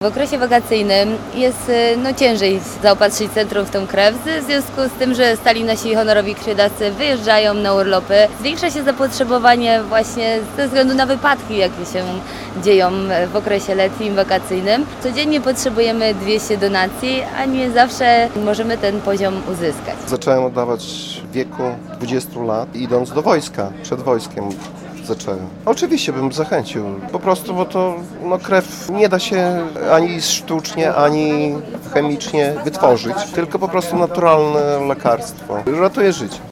W okresie wakacyjnym jest ciężej zaopatrzyć centrum w tą krew, w związku z tym, że stali nasi honorowi krwiodawcy wyjeżdżają na urlopy. Zwiększa się zapotrzebowanie właśnie ze względu na wypadki, jakie się dzieją w okresie letnim, wakacyjnym. Codziennie potrzebujemy 200 donacji, a nie zawsze możemy ten poziom uzyskać. Zacząłem oddawać w wieku 20 lat, idąc do wojska, przed wojskiem. Zacząłem. Oczywiście bym zachęcił, po prostu, bo to krew nie da się ani sztucznie, ani chemicznie wytworzyć, tylko po prostu naturalne lekarstwo. Ratuje życie.